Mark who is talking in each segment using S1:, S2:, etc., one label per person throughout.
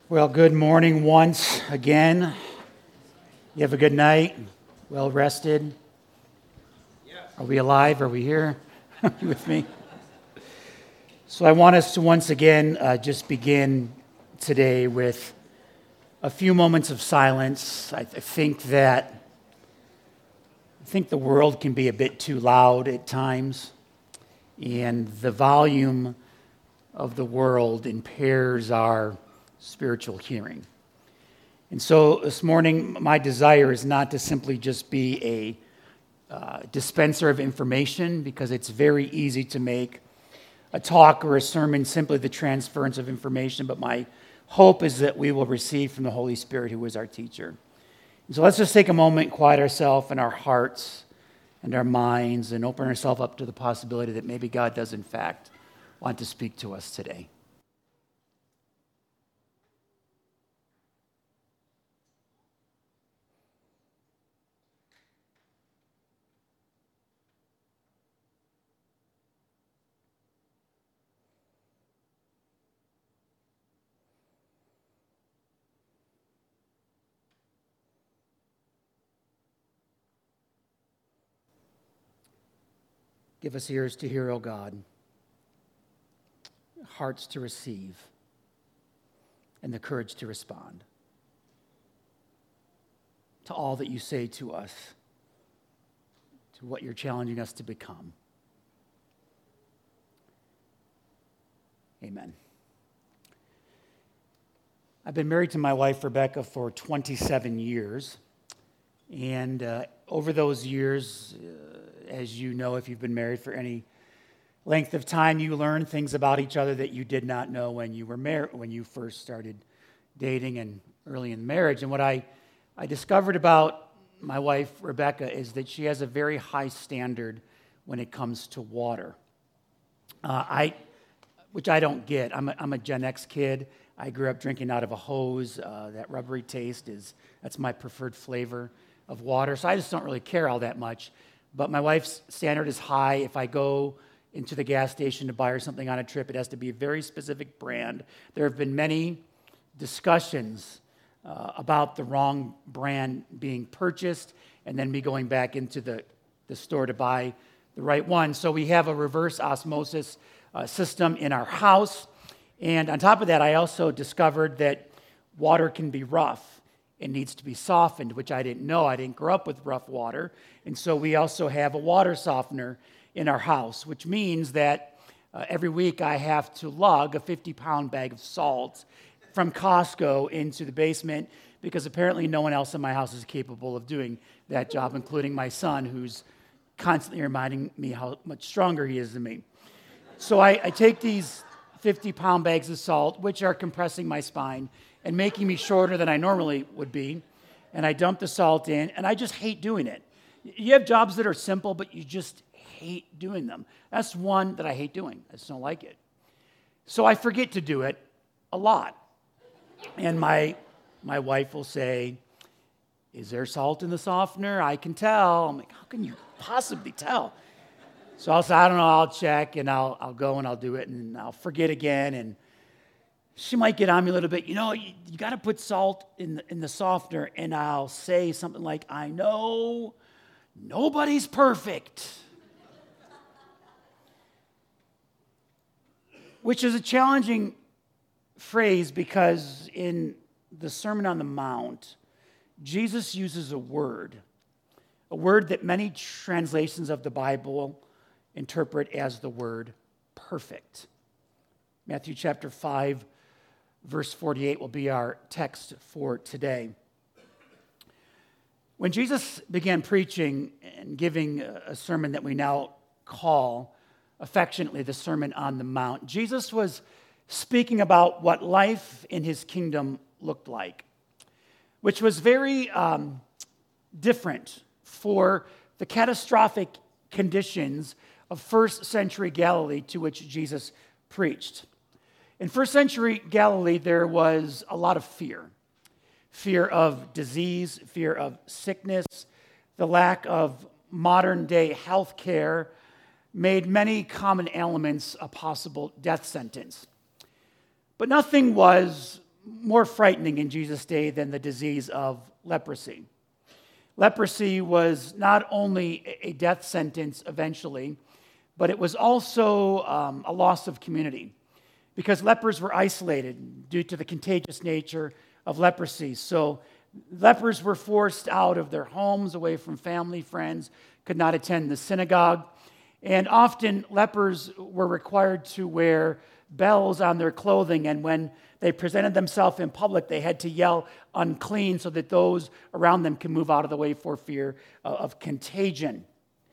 S1: Well, good morning once again. You have a good night? Well rested? Are we alive? Are we here? Are you with me? So I want us to once again just begin today with a few moments of silence. I think the world can be a bit too loud at times, and the volume of the world impairs our spiritual hearing. And so this morning, my desire is not to simply just be a dispenser of information, because it's very easy to make a talk or a sermon simply the transference of information, but my hope is that we will receive from the Holy Spirit, who is our teacher. And so let's just take a moment, quiet ourselves and our hearts and our minds, and open ourselves up to the possibility that maybe God does in fact want to speak to us today. Give us ears to hear, O God, hearts to receive, and the courage to respond to all that you say to us, to what you're challenging us to become. Amen. I've been married to my wife, Rebecca, for 27 years. And over those years, as you know, if you've been married for any length of time, you learn things about each other that you did not know when you were when you first started dating and early in marriage. And what I discovered about my wife, Rebecca, is that she has a very high standard when it comes to water. Which I don't get. I'm a Gen X kid. I grew up drinking out of a hose. That rubbery taste that's my preferred flavor of water. So I just don't really care all that much. But my wife's standard is high. If I go into the gas station to buy her something on a trip, it has to be a very specific brand. There have been many discussions about the wrong brand being purchased, and then me going back into the store to buy the right one. So we have a reverse osmosis system in our house. And on top of that, I also discovered that water can be rough. It needs to be softened, which I didn't know. I didn't grow up with rough water. And so we also have a water softener in our house, which means that every week I have to lug a 50-pound bag of salt from Costco into the basement, because apparently no one else in my house is capable of doing that job, including my son, who's constantly reminding me how much stronger he is than me. So I take these 50-pound bags of salt, which are compressing my spine and making me shorter than I normally would be, and I dump the salt in, and I just hate doing it. You have jobs that are simple, but you just hate doing them. That's one that I hate doing. I just don't like it. So I forget to do it a lot. And my wife will say, "Is there salt in the softener? I can tell." I'm like, "How can you possibly tell?" So I'll say, "I don't know, I'll check," and I'll go and I'll do it, and I'll forget again, and she might get on me a little bit. You got to put salt in the softener, and I'll say something like, "I know, nobody's perfect," which is a challenging phrase, because in the Sermon on the Mount, Jesus uses a word that many translations of the Bible interpret as the word perfect. Matthew chapter 5, verse 48 will be our text for today. When Jesus began preaching and giving a sermon that we now call affectionately the Sermon on the Mount, Jesus was speaking about what life in his kingdom looked like, which was very different for the catastrophic conditions of first century Galilee to which Jesus preached. In first century Galilee, there was a lot of fear. Fear of disease, fear of sickness, the lack of modern-day health care made many common ailments a possible death sentence. But nothing was more frightening in Jesus' day than the disease of leprosy. Leprosy was not only a death sentence eventually, but it was also a loss of community because lepers were isolated due to the contagious nature of leprosy. So lepers were forced out of their homes, away from family, friends, could not attend the synagogue. And often lepers were required to wear bells on their clothing, and when they presented themselves in public, they had to yell unclean so that those around them could move out of the way for fear of contagion.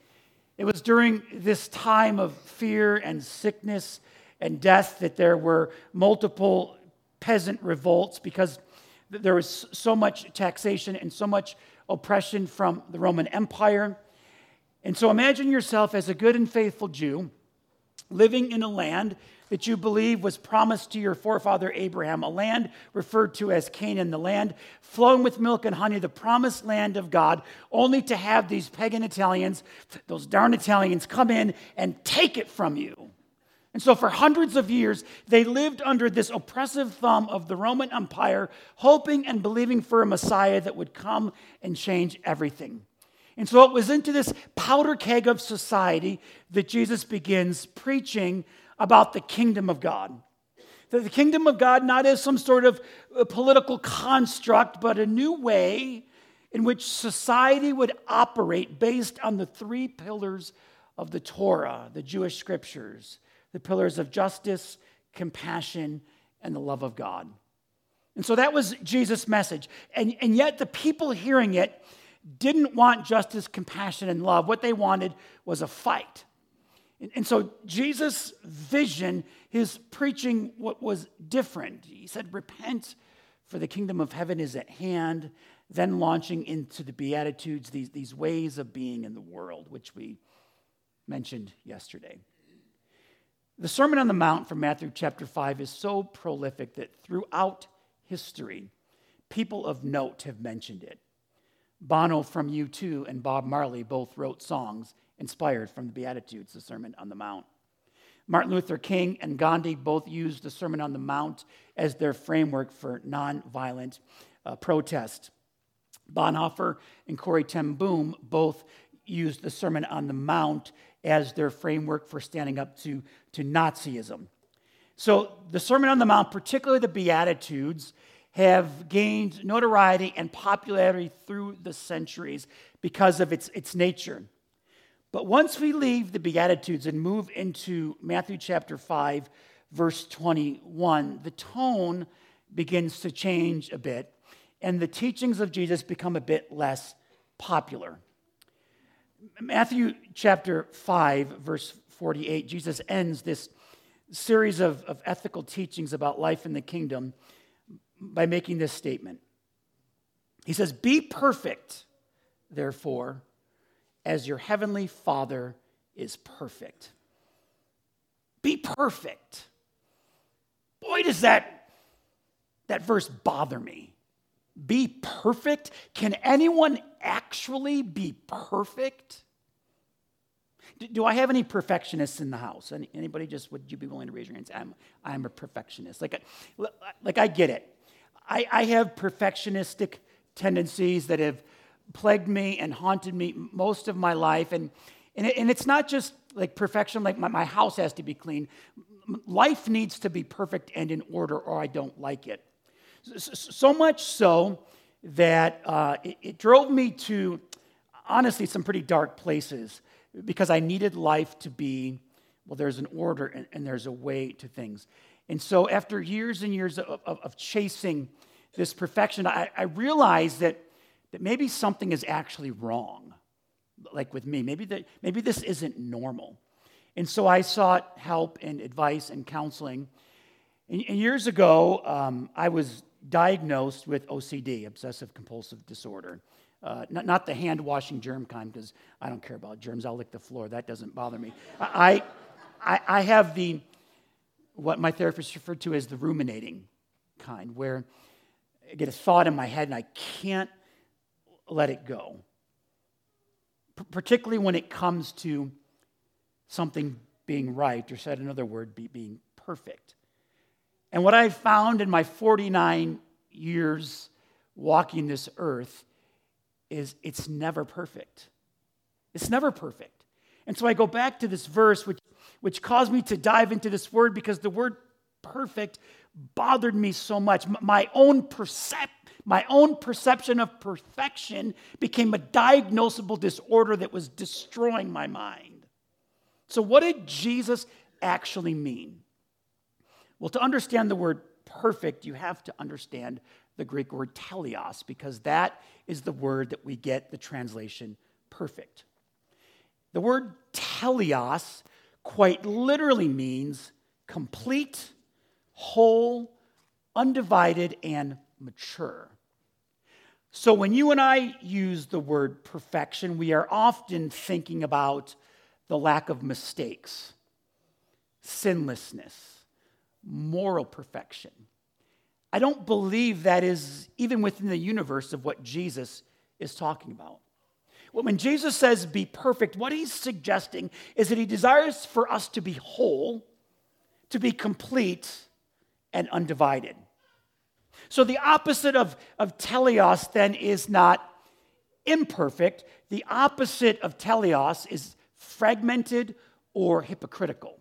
S1: It was during this time of fear and sickness and death that there were multiple peasant revolts because there was so much taxation and so much oppression from the Roman Empire. And so imagine yourself as a good and faithful Jew living in a land that you believe was promised to your forefather Abraham, a land referred to as Canaan, the land flowing with milk and honey, the promised land of God, only to have these pagan Italians, those darn Italians, come in and take it from you. And so for hundreds of years, they lived under this oppressive thumb of the Roman Empire, hoping and believing for a Messiah that would come and change everything. And so it was into this powder keg of society that Jesus begins preaching about the kingdom of God. The kingdom of God not as some sort of political construct, but a new way in which society would operate based on the three pillars of the Torah, the Jewish scriptures, the pillars of justice, compassion, and the love of God. And so that was Jesus' message. And yet the people hearing it didn't want justice, compassion, and love. What they wanted was a fight. And so Jesus' vision, his preaching, what was different. He said, repent, for the kingdom of heaven is at hand, then launching into the Beatitudes, these ways of being in the world, which we mentioned yesterday. The Sermon on the Mount from Matthew chapter 5 is so prolific that throughout history, people of note have mentioned it. Bono from U2 and Bob Marley both wrote songs inspired from the Beatitudes, the Sermon on the Mount. Martin Luther King and Gandhi both used the Sermon on the Mount as their framework for nonviolent protest. Bonhoeffer and Corrie ten Boom both used the Sermon on the Mount as their framework for standing up to Nazism. So the Sermon on the Mount, particularly the Beatitudes, have gained notoriety and popularity through the centuries because of its nature. But once we leave the Beatitudes and move into Matthew chapter 5, verse 21, the tone begins to change a bit, and the teachings of Jesus become a bit less popular. Matthew chapter 5, verse 48, Jesus ends this series of ethical teachings about life in the kingdom by making this statement. He says, "Be perfect, therefore, as your heavenly Father is perfect." Be perfect. Boy, does that verse bother me. Be perfect? Can anyone actually be perfect? Do I have any perfectionists in the house? Anybody? Just would you be willing to raise your hands? I'm a perfectionist. Like I get it. I have perfectionistic tendencies that have plagued me and haunted me most of my life. And it's not just like perfection, like my house has to be clean. Life needs to be perfect and in order, or I don't like it. So much so that it drove me to, honestly, some pretty dark places because I needed life to be, well, there's an order and there's a way to things. And so after years and years of chasing this perfection, I realized that maybe something is actually wrong, like with me. Maybe this isn't normal. And so I sought help and advice and counseling. And years ago, I was diagnosed with OCD, obsessive compulsive disorder. Not the hand-washing germ kind, because I don't care about germs. I'll lick the floor. That doesn't bother me. I have what my therapist referred to as the ruminating kind, where I get a thought in my head and I can't let it go. Particularly when it comes to something being right, or said another word, being perfect. And what I've found in my 49 years walking this earth is it's never perfect. It's never perfect. And so I go back to this verse, which caused me to dive into this word because the word perfect bothered me so much. My own perception of perfection became a diagnosable disorder that was destroying my mind. So what did Jesus actually mean? Well, to understand the word perfect, you have to understand the Greek word teleos, because that is the word that we get the translation perfect. The word teleos quite literally means complete, whole, undivided, and mature. So when you and I use the word perfection, we are often thinking about the lack of mistakes, sinlessness, moral perfection. I don't believe that is even within the universe of what Jesus is talking about. Well, when Jesus says be perfect, what he's suggesting is that he desires for us to be whole, to be complete, and undivided. So the opposite of teleos then is not imperfect. The opposite of teleos is fragmented or hypocritical.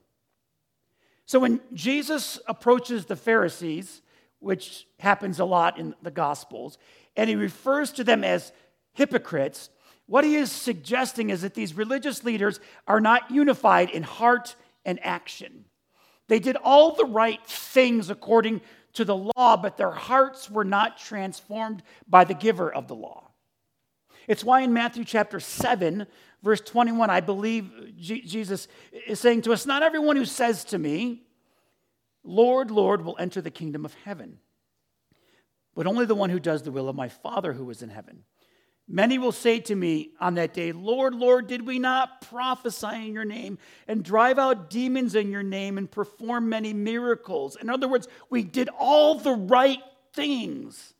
S1: So when Jesus approaches the Pharisees, which happens a lot in the Gospels, and he refers to them as hypocrites, what he is suggesting is that these religious leaders are not unified in heart and action. They did all the right things according to the law, but their hearts were not transformed by the giver of the law. It's why in Matthew chapter 7, verse 21, I believe Jesus is saying to us, not everyone who says to me, Lord, Lord, will enter the kingdom of heaven, but only the one who does the will of my Father who is in heaven. Many will say to me on that day, Lord, Lord, did we not prophesy in your name and drive out demons in your name and perform many miracles? In other words, we did all the right things.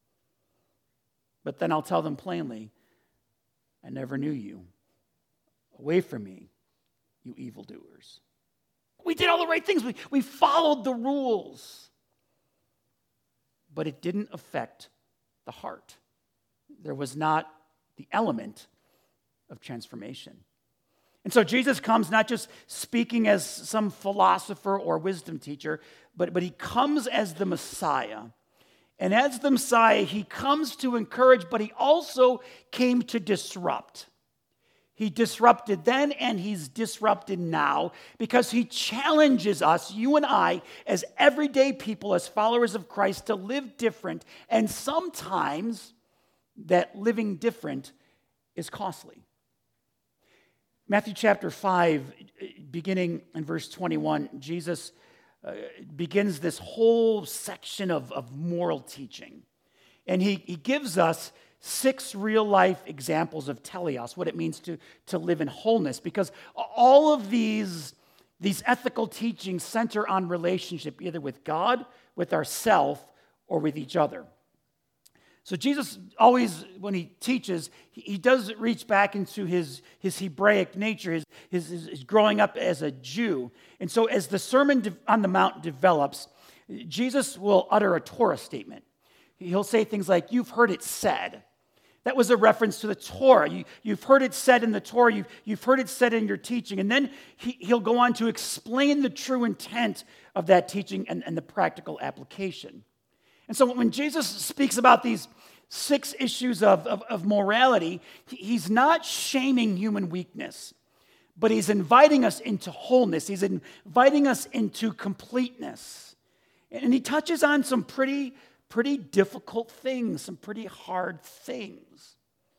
S1: But then I'll tell them plainly, I never knew you. Away from me, you evildoers. We did all the right things. We followed the rules. But it didn't affect the heart. There was not the element of transformation. And so Jesus comes not just speaking as some philosopher or wisdom teacher, but he comes as the Messiah. And as the Messiah, he comes to encourage, but he also came to disrupt. He disrupted then and he's disrupted now because he challenges us, you and I, as everyday people, as followers of Christ, to live different. And sometimes that living different is costly. Matthew chapter 5, beginning in verse 21, Jesus begins this whole section of moral teaching. And he gives us 6 real-life examples of teleos, what it means to live in wholeness, because all of these ethical teachings center on relationship, either with God, with ourselves, or with each other. So Jesus always, when he teaches, he does reach back into his Hebraic nature, his growing up as a Jew. And so as the Sermon on the Mount develops, Jesus will utter a Torah statement. He'll say things like, you've heard it said. That was a reference to the Torah. You've heard it said in the Torah. You've heard it said in your teaching. And then he'll go on to explain the true intent of that teaching and the practical application. And so when Jesus speaks about these 6 issues of morality, he's not shaming human weakness, but he's inviting us into wholeness. He's inviting us into completeness. And he touches on some pretty difficult things, some pretty hard things.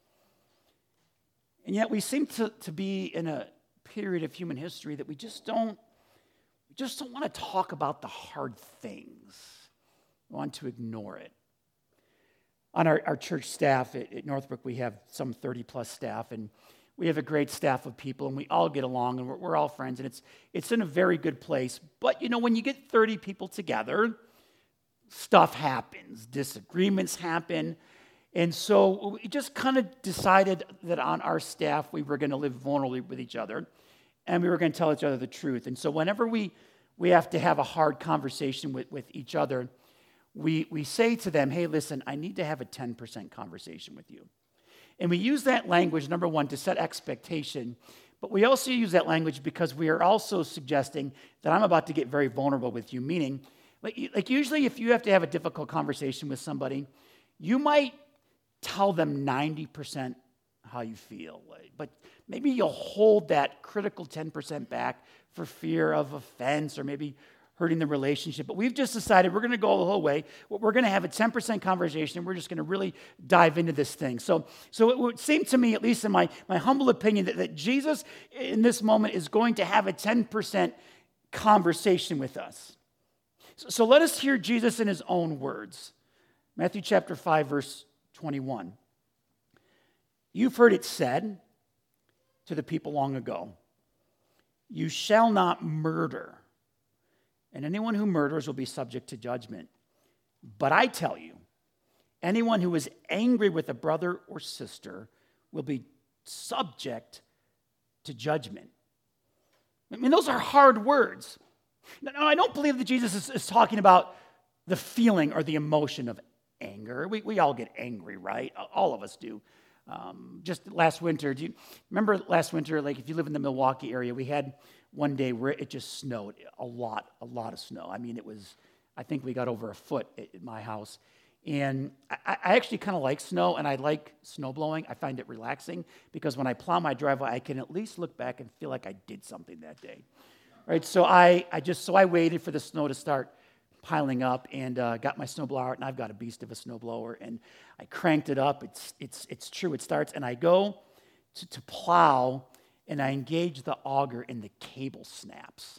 S1: And yet we seem to be in a period of human history that we just don't want to talk about the hard things. We want to ignore it. On our church staff at Northbrook, we have some 30-plus staff, and we have a great staff of people, and we all get along, and we're all friends, and it's in a very good place. But, when you get 30 people together, stuff happens, disagreements happen, and so we just kind of decided that on our staff we were going to live vulnerably with each other, and we were going to tell each other the truth. And so whenever we we have to have a hard conversation with each other, we say to them, hey, listen, I need to have a 10% conversation with you. And we use that language, number one, to set expectation, but we also use that language because we are also suggesting that I'm about to get very vulnerable with you, meaning, like usually if you have to have a difficult conversation with somebody, you might tell them 90% how you feel, but maybe you'll hold that critical 10% back for fear of offense or maybe hurting the relationship. But we've just decided we're going to go the whole way. We're going to have a 10% conversation, and we're just going to really dive into this thing. So it would seem to me, at least in my humble opinion, that Jesus in this moment is going to have a 10% conversation with us. So let us hear Jesus in his own words. Matthew chapter 5, verse 21. You've heard it said to the people long ago, you shall not murder, and anyone who murders will be subject to judgment. But I tell you, anyone who is angry with a brother or sister will be subject to judgment. I mean, those are hard words. Now, I don't believe that Jesus is talking about the feeling or the emotion of anger. We all get angry, right? All of us do. Just last winter, do you remember last winter, like if you live in the Milwaukee area, we had one day where it just snowed, a lot of snow. I mean, I think we got over a foot at my house. And I actually kind of like snow, and I like snow blowing. I find it relaxing because when I plow my driveway, I can at least look back and feel like I did something that day. Right? So I waited for the snow to start piling up and got my snowblower out, and I've got a beast of a snowblower, and I cranked it up. It's true, it starts, and I go to plow, and I engage the auger, and the cable snaps.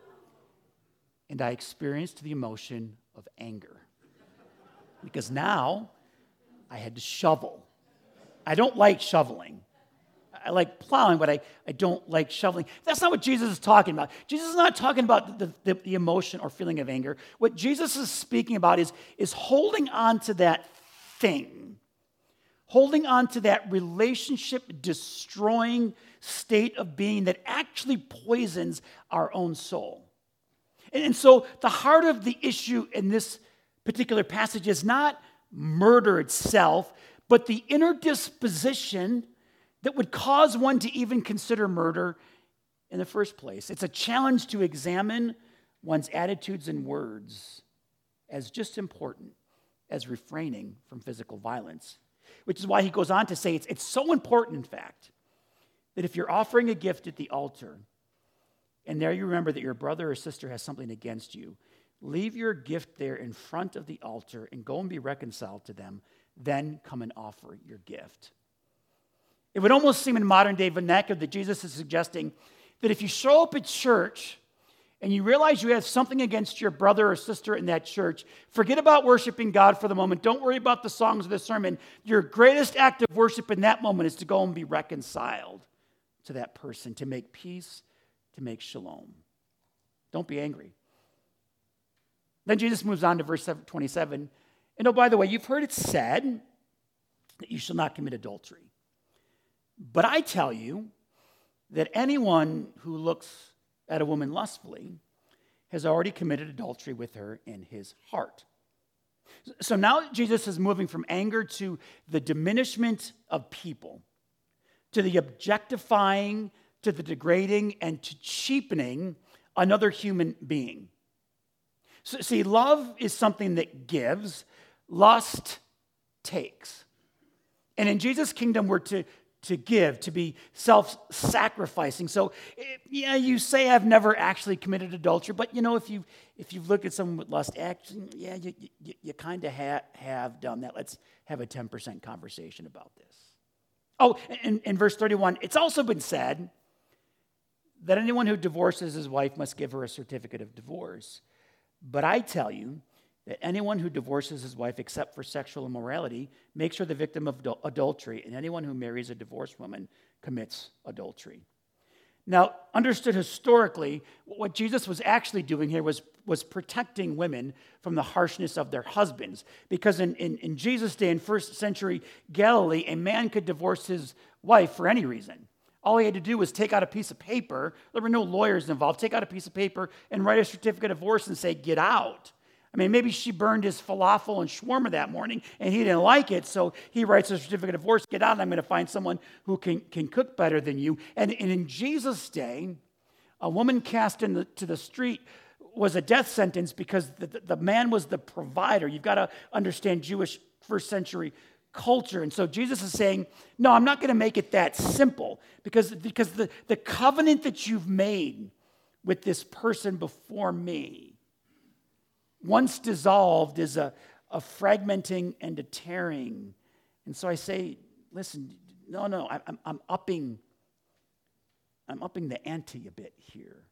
S1: And I experienced the emotion of anger. Because now I had to shovel. I don't like shoveling. I like plowing, but I don't like shoveling. That's not what Jesus is talking about. Jesus is not talking about the emotion or feeling of anger. What Jesus is speaking about is holding on to that thing, holding on to that relationship-destroying state of being that actually poisons our own soul. And so the heart of the issue in this particular passage is not murder itself, but the inner disposition that would cause one to even consider murder in the first place. It's a challenge to examine one's attitudes and words as just important as refraining from physical violence, which is why he goes on to say it's so important, in fact, that if you're offering a gift at the altar and there you remember that your brother or sister has something against you, leave your gift there in front of the altar and go and be reconciled to them, then come and offer your gift. It would almost seem in modern day vernacular that Jesus is suggesting that if you show up at church and you realize you have something against your brother or sister in that church, forget about worshiping God for the moment. Don't worry about the songs of the sermon. Your greatest act of worship in that moment is to go and be reconciled to that person, to make peace, to make shalom. Don't be angry. Then Jesus moves on to verse 27. And oh, by the way, you've heard it said that you shall not commit adultery. But I tell you that anyone who looks at a woman lustfully has already committed adultery with her in his heart. So now Jesus is moving from anger to the diminishment of people, to the objectifying, to the degrading, and to cheapening another human being. So, see, love is something that gives, lust takes. And in Jesus' kingdom, we're to give, to be self-sacrificing. So, yeah, you say I've never actually committed adultery, but you know, if you've looked at someone with lust, actually, yeah, you kind of have done that. Let's have a 10% conversation about this. Oh, in verse 31, it's also been said that anyone who divorces his wife must give her a certificate of divorce. But I tell you that anyone who divorces his wife except for sexual immorality makes her the victim of adultery, and anyone who marries a divorced woman commits adultery. Now, understood historically, what Jesus was actually doing here was protecting women from the harshness of their husbands. Because in Jesus' day, in first century Galilee, a man could divorce his wife for any reason. All he had to do was take out a piece of paper. There were no lawyers involved. Take out a piece of paper and write a certificate of divorce and say, get out. I mean, maybe she burned his falafel and shawarma that morning and he didn't like it, so he writes a certificate of divorce, get out, and I'm going to find someone who can cook better than you. And in Jesus' day, a woman cast into the street was a death sentence because the man was the provider. You've got to understand Jewish first century culture. And so Jesus is saying, no, I'm not going to make it that simple because the covenant that you've made with this person before me, once dissolved, is a fragmenting and a tearing. And so I say, listen, no, I'm upping the ante a bit here.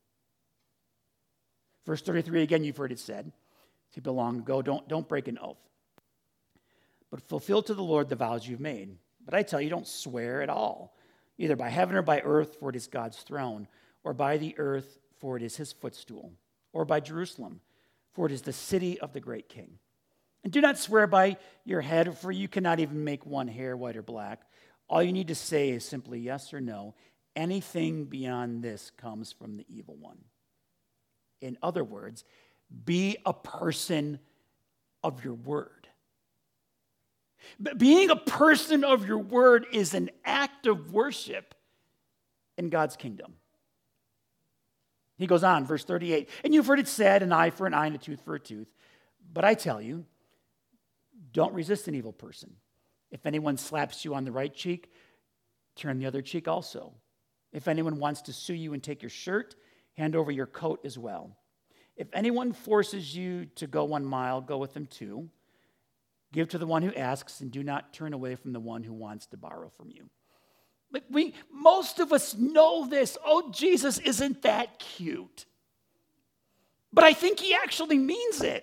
S1: Verse 33, again, you've heard it said, people long ago, don't break an oath, but fulfill to the Lord the vows you've made. But I tell you, don't swear at all, either by heaven or by earth, for it is God's throne, or by the earth, for it is his footstool, or by Jerusalem, for it is the city of the great king. And do not swear by your head, for you cannot even make one hair white or black. All you need to say is simply yes or no. Anything beyond this comes from the evil one. In other words, be a person of your word. But being a person of your word is an act of worship in God's kingdom. He goes on, verse 38, and you've heard it said, an eye for an eye and a tooth for a tooth. But I tell you, don't resist an evil person. If anyone slaps you on the right cheek, turn the other cheek also. If anyone wants to sue you and take your shirt, hand over your coat as well. If anyone forces you to go 1 mile, go with them 2. Give to the one who asks, and do not turn away from the one who wants to borrow from you. Most of us know this. Oh, Jesus, isn't that cute? But I think he actually means it.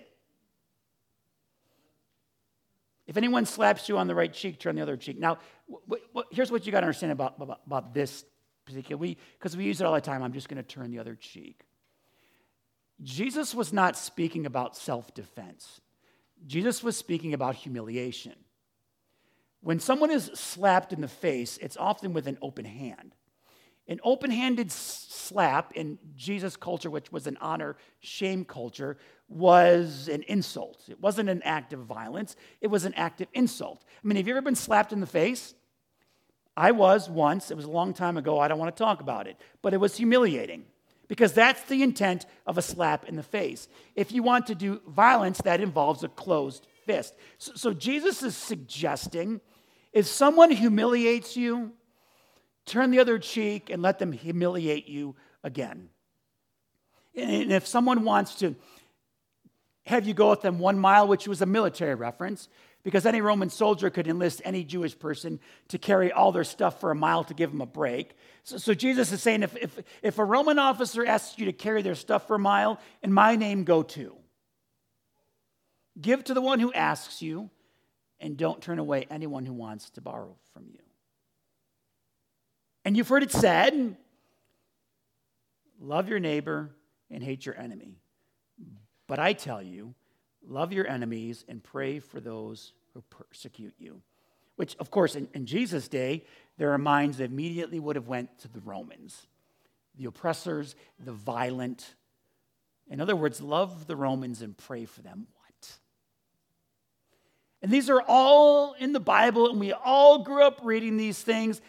S1: If anyone slaps you on the right cheek, turn the other cheek. Now, here's what you got to understand about this particular, because we use it all the time. I'm just going to turn the other cheek. Jesus was not speaking about self-defense. Jesus was speaking about humiliation. When someone is slapped in the face, it's often with an open hand. An open-handed slap in Jesus' culture, which was an honor-shame culture, was an insult. It wasn't an act of violence. It was an act of insult. I mean, have you ever been slapped in the face? I was once. It was a long time ago. I don't want to talk about it. But it was humiliating because that's the intent of a slap in the face. If you want to do violence, that involves a closed fist. So Jesus is suggesting, if someone humiliates you, turn the other cheek and let them humiliate you again. And if someone wants to have you go with them 1 mile, which was a military reference, because any Roman soldier could enlist any Jewish person to carry all their stuff for 1 mile to give them a break. So Jesus is saying, if a Roman officer asks you to carry their stuff for 1 mile, in my name, go 2. Give to the one who asks you, and don't turn away anyone who wants to borrow from you. And you've heard it said, love your neighbor and hate your enemy. But I tell you, love your enemies and pray for those who persecute you. Which, of course, in Jesus' day, there are minds that immediately would have went to the Romans, the oppressors, the violent. In other words, love the Romans and pray for them. What? And these are all in the Bible, and we all grew up reading these things.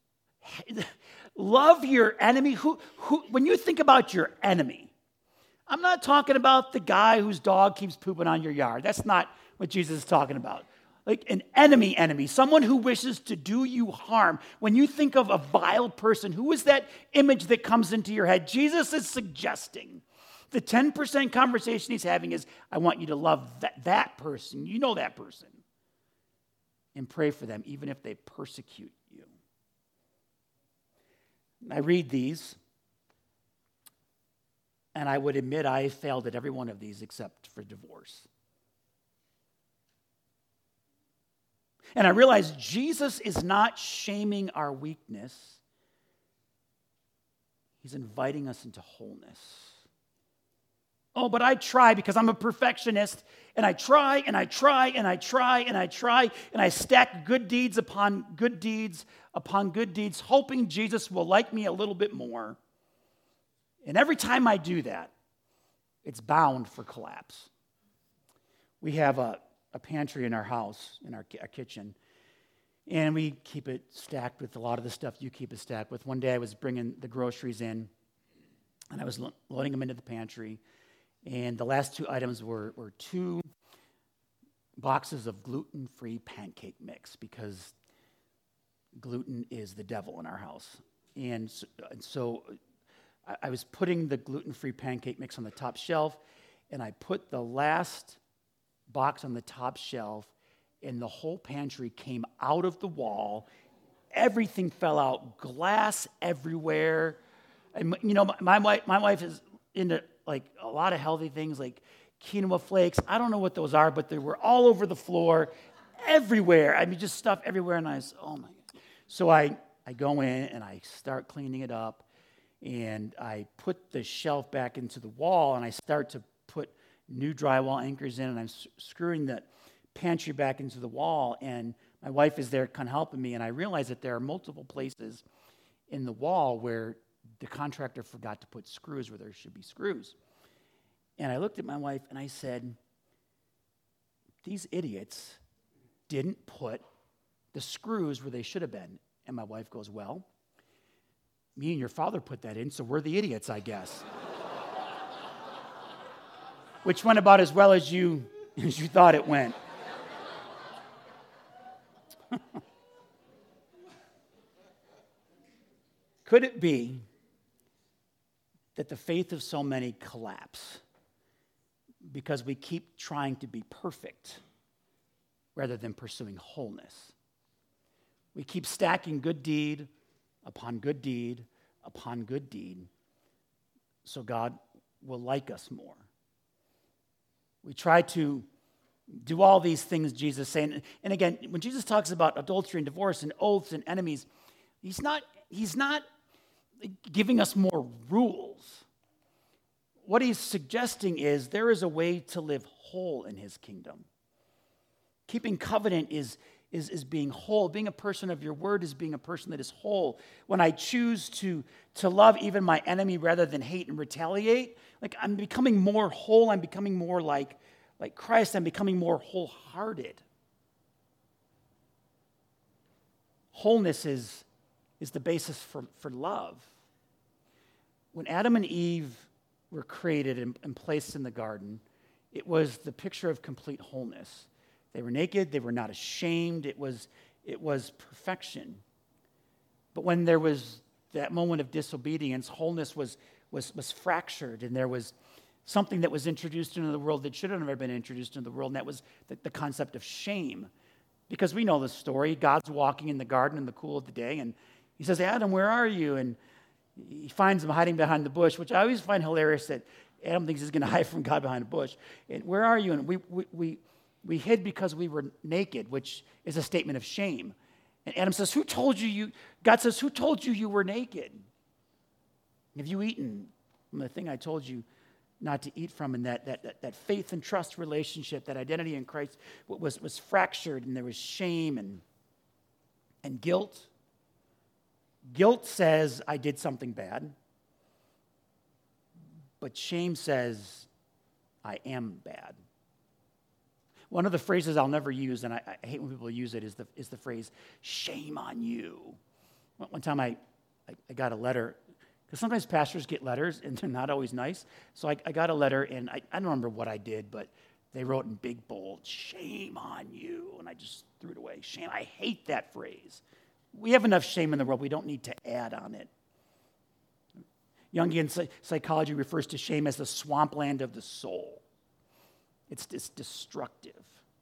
S1: Love your enemy. Who? When you think about your enemy, I'm not talking about the guy whose dog keeps pooping on your yard. That's not what Jesus is talking about. Like an enemy, someone who wishes to do you harm. When you think of a vile person, who is that image that comes into your head? Jesus is suggesting the 10% conversation he's having is, I want you to love that person. You know that person. And pray for them, even if they persecute you. I read these, and I would admit I failed at every one of these except for divorce. And I realize Jesus is not shaming our weakness. He's inviting us into wholeness. Oh, but I try because I'm a perfectionist, and I try, and I try, and I try, and I try, and I stack good deeds upon good deeds upon good deeds, hoping Jesus will like me a little bit more. And every time I do that, it's bound for collapse. We have a pantry in our house, in our kitchen, and we keep it stacked with a lot of the stuff you keep it stacked with. One day I was bringing the groceries in, and I was loading them into the pantry, and the last two items were 2 boxes of gluten-free pancake mix, because gluten is the devil in our house. And so I was putting the gluten-free pancake mix on the top shelf, and I put the last box on the top shelf, and the whole pantry came out of the wall. Everything fell out, glass everywhere. And my wife is into like a lot of healthy things like quinoa flakes. I don't know what those are, but they were all over the floor, everywhere. I mean, just stuff everywhere. And I was, oh my God. So I go in and I start cleaning it up, and I put the shelf back into the wall, and I start to put new drywall anchors in, and I'm screwing the pantry back into the wall, and my wife is there kind of helping me, and I realize that there are multiple places in the wall where the contractor forgot to put screws where there should be screws. And I looked at my wife and I said, these idiots didn't put the screws where they should have been. And my wife goes, well, me and your father put that in, so we're the idiots, I guess. Which went about as well as you thought it went. Could it be that the faith of so many collapse because we keep trying to be perfect rather than pursuing wholeness? We keep stacking good deed upon good deed upon good deed so God will like us more. We try to do all these things Jesus saying. And again, when Jesus talks about adultery and divorce and oaths and enemies, he's not giving us more rules. What he's suggesting is there is a way to live whole in his kingdom. Keeping covenant is being whole. Being a person of your word is being a person that is whole. When I choose to love even my enemy rather than hate and retaliate, like I'm becoming more whole. I'm becoming more like Christ. I'm becoming more wholehearted. Wholeness is the basis for love. When Adam and Eve were created and placed in the garden, it was the picture of complete wholeness. They were naked. They were not ashamed. It was perfection. But when there was that moment of disobedience, wholeness was fractured, and there was something that was introduced into the world that should have never been introduced into the world, and that was the concept of shame. Because we know the story. God's walking in the garden in the cool of the day, and he says, Adam, where are you? And he finds him hiding behind the bush, which I always find hilarious that Adam thinks he's going to hide from God behind a bush. And where are you? And we hid because we were naked, which is a statement of shame. And Adam says, God says, who told you you were naked? Have you eaten from the thing I told you not to eat from? And that faith and trust relationship, that identity in Christ was fractured, and there was shame and guilt. Guilt says, I did something bad. But shame says, I am bad. One of the phrases I'll never use, and I hate when people use it, is the phrase, shame on you. One time I got a letter, because sometimes pastors get letters, and they're not always nice. So I got a letter, and I don't remember what I did, but they wrote in big, bold, shame on you. And I just threw it away. Shame. I hate that phrase. We have enough shame in the world. We don't need to add on it. Jungian psychology refers to shame as the swampland of the soul. It's destructive.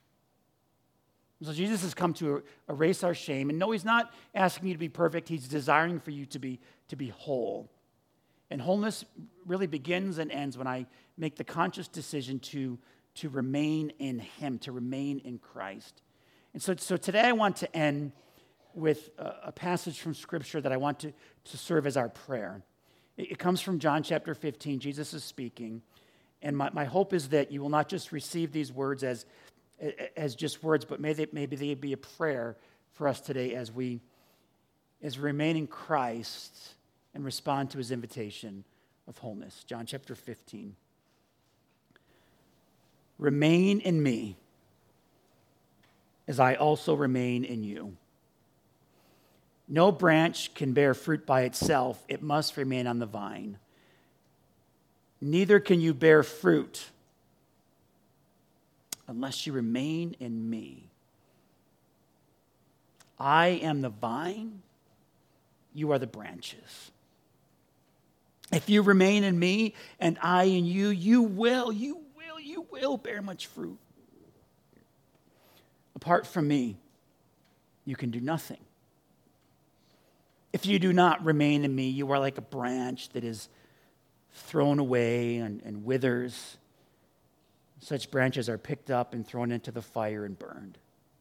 S1: So Jesus has come to erase our shame. And no, he's not asking you to be perfect. He's desiring for you to be whole. And wholeness really begins and ends when I make the conscious decision to remain in him, to remain in Christ. And so today I want to end with a passage from Scripture that I want to serve as our prayer. It comes from John chapter 15. Jesus is speaking, And my hope is that you will not just receive these words as just words, but maybe they be a prayer for us today as we remain in Christ and respond to his invitation of wholeness. John chapter 15. Remain in me as I also remain in you. No branch can bear fruit by itself. It must remain on the vine. Neither can you bear fruit unless you remain in me. I am the vine. You are the branches. If you remain in me and I in you, you will bear much fruit. Apart from me, you can do nothing. If you do not remain in me, you are like a branch that is thrown away and withers. Such branches are picked up and thrown into the fire and burned.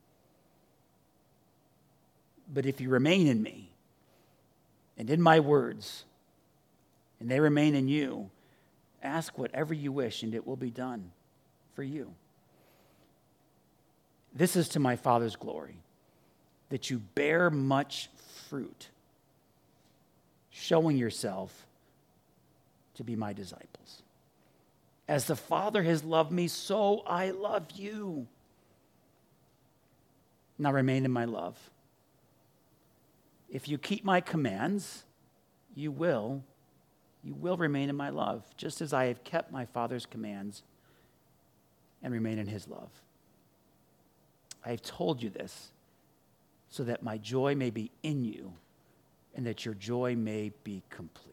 S1: But if you remain in me and in my words, and they remain in you, ask whatever you wish, and it will be done for you. This is to my Father's glory, that you bear much fruit, showing yourself to be my disciples. As the Father has loved me, so I love you. Now remain in my love. If you keep my commands, you will remain in my love, just as I have kept my Father's commands and remain in his love. I have told you this so that my joy may be in you and that your joy may be complete.